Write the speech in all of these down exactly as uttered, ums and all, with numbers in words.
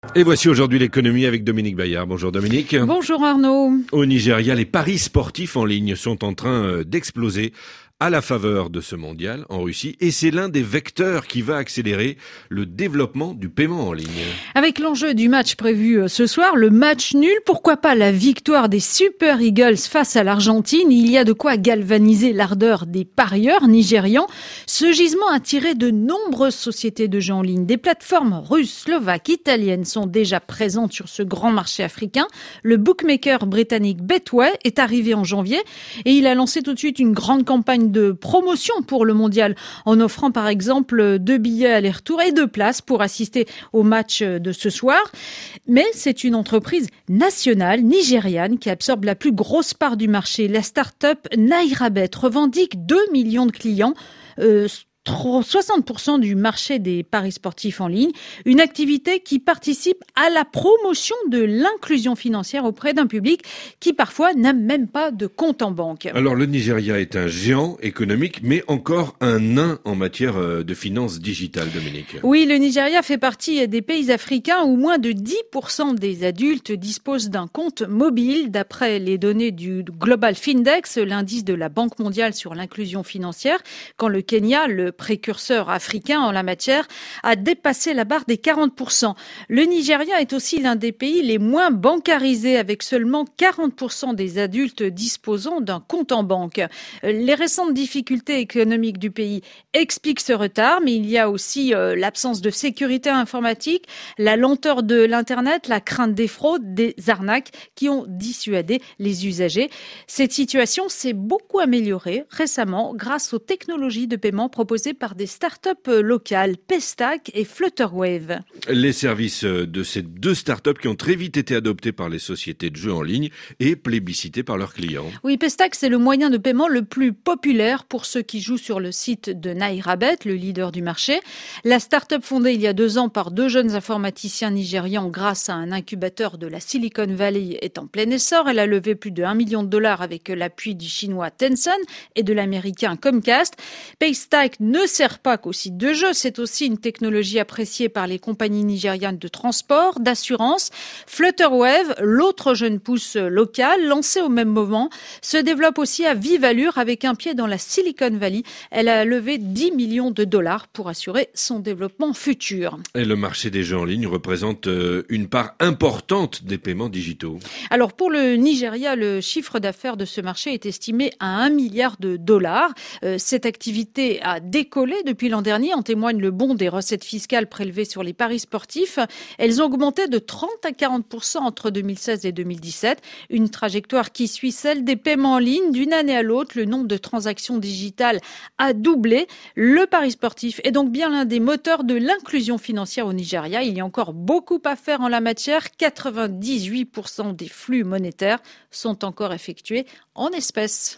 Et voici aujourd'hui l'économie avec Dominique Bayard. Bonjour Dominique. Bonjour Arnaud. Au Nigeria, les paris sportifs en ligne sont en train d'exploser à la faveur de ce mondial en Russie, et c'est l'un des vecteurs qui va accélérer le développement du paiement en ligne. Avec l'enjeu du match prévu ce soir, le match nul, pourquoi pas la victoire des Super Eagles face à l'Argentine, il y a de quoi galvaniser l'ardeur des parieurs nigérians. Ce gisement a attiré de nombreuses sociétés de jeux en ligne. Des plateformes russes, slovaques, italiennes sont déjà présentes sur ce grand marché africain. Le bookmaker britannique Betway est arrivé en janvier et il a lancé tout de suite une grande campagne de promotion pour le mondial, en offrant par exemple deux billets aller-retour et deux places pour assister au match de ce soir. Mais c'est une entreprise nationale, nigériane, qui absorbe la plus grosse part du marché. La start-up Nairabet revendique deux millions de clients, euh, soixante pour cent du marché des paris sportifs en ligne, une activité qui participe à la promotion de l'inclusion financière auprès d'un public qui parfois n'a même pas de compte en banque. Alors le Nigeria est un géant économique, mais encore un nain en matière de finances digitales, Dominique. Oui, le Nigeria fait partie des pays africains où moins de dix pour cent des adultes disposent d'un compte mobile, d'après les données du Global Findex, l'indice de la Banque mondiale sur l'inclusion financière, quand le Kenya, le précurseur africain en la matière, a dépassé la barre des quarante pour cent. Le Nigeria est aussi l'un des pays les moins bancarisés, avec seulement quarante pour cent des adultes disposant d'un compte en banque. Les récentes difficultés économiques du pays expliquent ce retard, mais il y a aussi euh, l'absence de sécurité informatique, la lenteur de l'Internet, la crainte des fraudes, des arnaques qui ont dissuadé les usagers. Cette situation s'est beaucoup améliorée récemment grâce aux technologies de paiement proposées par des startups locales, Paystack et Flutterwave. Les services de ces deux startups qui ont très vite été adoptés par les sociétés de jeux en ligne et plébiscités par leurs clients. Oui, Paystack, c'est le moyen de paiement le plus populaire pour ceux qui jouent sur le site de Nairabet, le leader du marché. La startup fondée il y a deux ans par deux jeunes informaticiens nigérians grâce à un incubateur de la Silicon Valley est en plein essor. Elle a levé plus de un million de dollars avec l'appui du chinois Tencent et de l'américain Comcast. Paystack ne sert pas qu'au site de jeu, c'est aussi une technologie appréciée par les compagnies nigérianes de transport, d'assurance. Flutterwave, l'autre jeune pousse locale, lancée au même moment, se développe aussi à vive allure avec un pied dans la Silicon Valley. Elle a levé dix millions de dollars pour assurer son développement futur. Et le marché des jeux en ligne représente une part importante des paiements digitaux. Alors pour le Nigeria, le chiffre d'affaires de ce marché est estimé à un milliard de dollars. Euh, cette activité a décollé depuis l'an dernier, en témoigne le bond des recettes fiscales prélevées sur les paris sportifs. Elles ont augmenté de trente à quarante pour cent entre deux mille seize et deux mille dix-sept, une trajectoire qui suit celle des paiements en ligne. D'une année à l'autre, le nombre de transactions digitales a doublé. Le pari sportif est donc bien l'un des moteurs de l'inclusion financière au Nigeria. Il y a encore beaucoup à faire en la matière. quatre-vingt-dix-huit pour cent des flux monétaires sont encore effectués en espèces.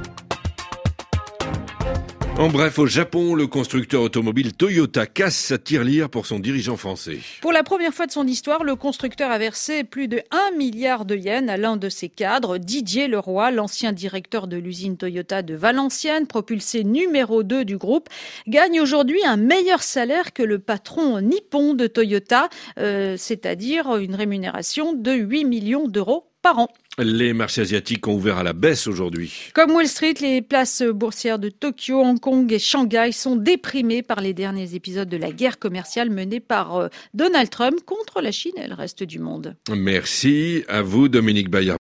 En bref, au Japon, le constructeur automobile Toyota casse sa tirelire pour son dirigeant français. Pour la première fois de son histoire, le constructeur a versé plus de un milliard de yens à l'un de ses cadres, Didier Leroy, l'ancien directeur de l'usine Toyota de Valenciennes, propulsé numéro deux du groupe, gagne aujourd'hui un meilleur salaire que le patron nippon de Toyota, euh, c'est-à-dire une rémunération de huit millions d'euros par an. Les marchés asiatiques ont ouvert à la baisse aujourd'hui. Comme Wall Street, les places boursières de Tokyo, Hong Kong et Shanghai sont déprimées par les derniers épisodes de la guerre commerciale menée par Donald Trump contre la Chine et le reste du monde. Merci à vous, Dominique Bayard.